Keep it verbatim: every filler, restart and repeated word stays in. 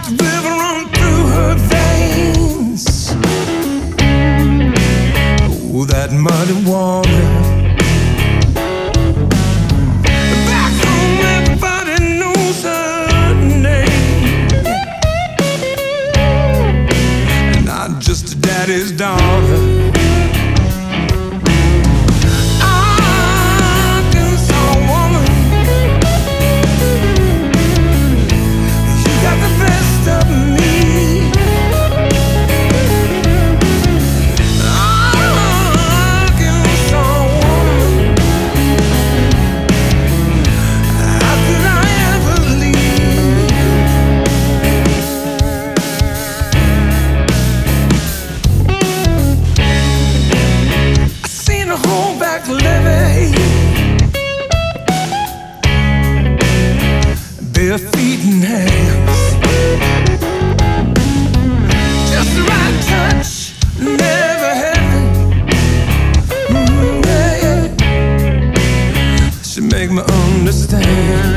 the river run through her veins. Oh, that muddy water. Back home, everybody knows her name, not just a daddy's daughter. Arkansas woman, you got the best of me. Arkansas woman, how could I ever leave? I seen her hold back levee, bare feet and hands, just the right touch, never heavy. Mm, yeah, yeah. She make me understand.